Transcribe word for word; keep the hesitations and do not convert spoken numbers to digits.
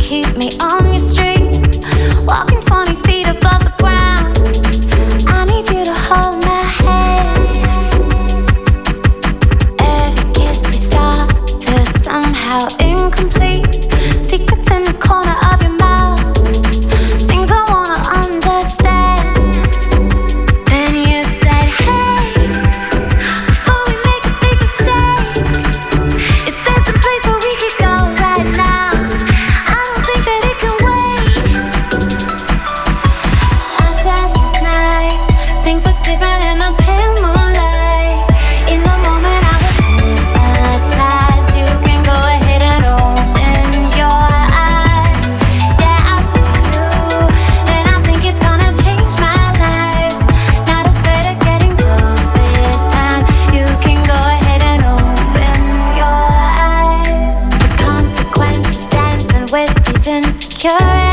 keep me on your street, walking twenty feet above the ground. I need you to hold my hand. Every kiss we start feels somehow incomplete. Secrets in the corner of your mouth, things I wanna understand. Then you said, hey, before we make a big mistake, is there some place where we could go right now? I don't think that it can wait. After last night, things look different in the pale moonlight. In the moment I was hypnotized. You can go ahead and open your eyes. Yeah, I see you, and I think it's gonna change my life. Not afraid of getting close this time. You can go ahead and open your eyes. The consequence of dancing with these insecure